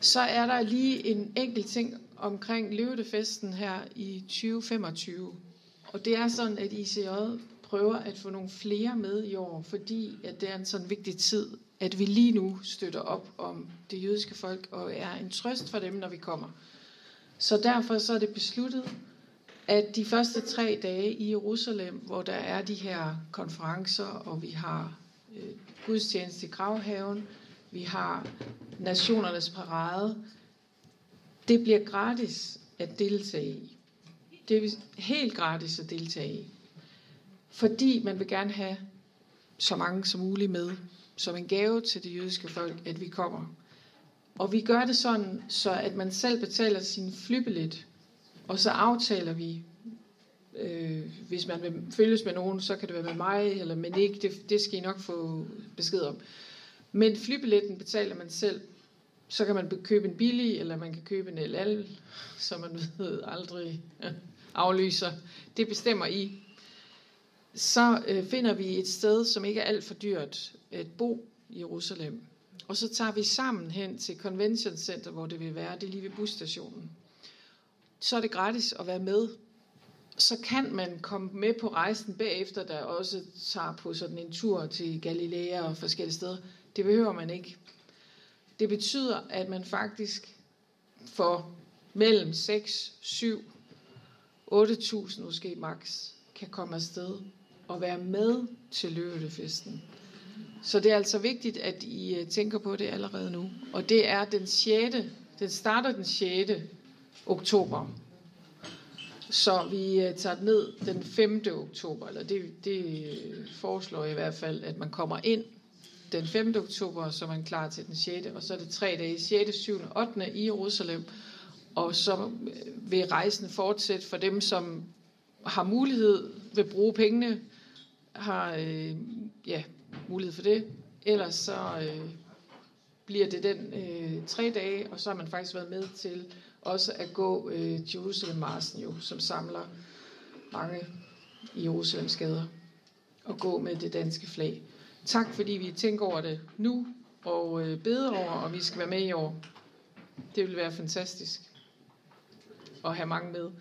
Så er der lige en enkelt ting omkring Løvetefesten her i 2025. Og det er sådan, at ICJ prøver at få nogle flere med i år, fordi at det er en sådan vigtig tid, at vi lige nu støtter op om det jødiske folk og er en trøst for dem, når vi kommer. Så derfor så er det besluttet, at de første 3 dage i Jerusalem, hvor der er de her konferencer, og vi har gudstjeneste i Gravhaven, vi har Nationernes Parade, det bliver gratis at deltage i. Det er helt gratis at deltage i. Fordi man vil gerne have så mange som muligt med, som en gave til det jødiske folk, at vi kommer. Og vi gør det sådan, så at man selv betaler sin flybillet, og så aftaler vi, hvis man vil følges med nogen, så kan det være med mig, eller med Nick, det skal I nok få besked om. Men flybilletten betaler man selv. Så kan man købe en billig, eller man kan købe en LL, så man ved aldrig aflyser. Det bestemmer I. Så finder vi et sted, som ikke er alt for dyrt at bo i Jerusalem. Og så tager vi sammen hen til Convention Center, hvor det vil være. Det er lige ved busstationen. Så er det gratis at være med. Så kan man komme med på rejsen bagefter, der også tager på sådan en tur til Galilea og forskellige steder. Det behøver man ikke. Det betyder, at man faktisk for mellem 6, 7, 8.000 måske max kan komme afsted og være med til Løvetefesten. Så det er altså vigtigt, at I tænker på det allerede nu. Og det er den starter den 6. oktober. Så vi tager det ned den 5. oktober, eller det foreslår jeg i hvert fald, at man kommer ind den 5. oktober, så er man klar til den 6. Og så er det 3 dage, 6., 7., 8. i Jerusalem. Og så vil rejsen fortsætte for dem, som har mulighed, vil bruge pengene, har mulighed for det. Ellers så bliver det den 3 dage, og så har man faktisk været med til også at gå Jerusalem-marchen, jo, som samler mange i Jerusalems gader, og gå med det danske flag. Tak fordi vi tænker over det nu, og beder over, og vi skal være med i år. Det vil være fantastisk at have mange med.